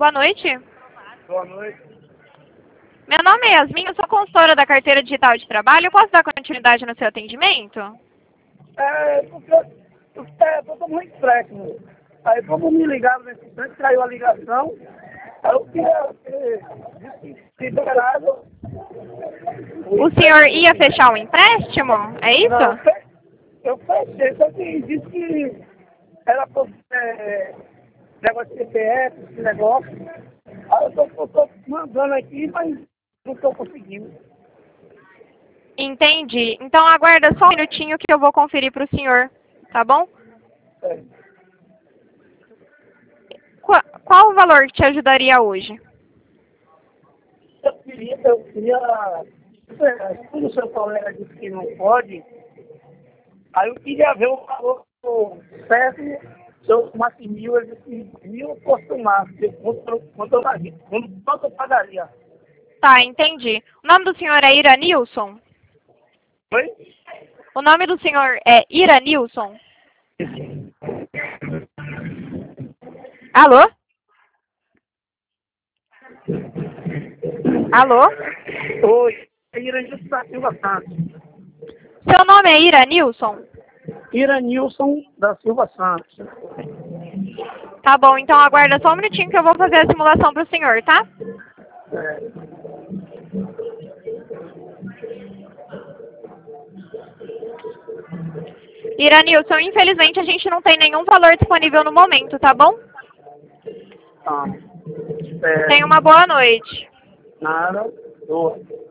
Boa noite. Boa noite. Meu nome é Yasmin, eu sou consultora da Carteira Digital de Trabalho. Eu posso dar continuidade no seu atendimento? Porque eu estou muito péssimo. Aí como me ligaram nesse instante, caiu a ligação, aí eu queria ser liberado. O senhor ia fechar um empréstimo? É isso? Não, eu fechei, só que disse que era por negócio de CPF, esse negócio. Aí eu tô mandando aqui, mas não estou conseguindo. Entendi. Então aguarda só um minutinho que eu vou conferir para o senhor, tá bom? É. Qual o valor que te ajudaria hoje? Eu queria, como o seu colega disse que não pode, aí eu queria ver o valor certo, se eu tomasse 1.000, eu disse 1.000 eu posso tomar, quanto eu pagaria. Tá, entendi. O nome do senhor é Iranilson? Oi? O nome do senhor é Iranilson? Alô? Alô? Oi, Iranilson da Silva Santos. Seu nome é Iranilson? Iranilson da Silva Santos. Tá bom, então aguarda só um minutinho que eu vou fazer a simulação para o senhor, tá? Iranilson, infelizmente a gente não tem nenhum valor disponível no momento, tá bom? Tá. Tenha uma boa noite. Nada. Boa.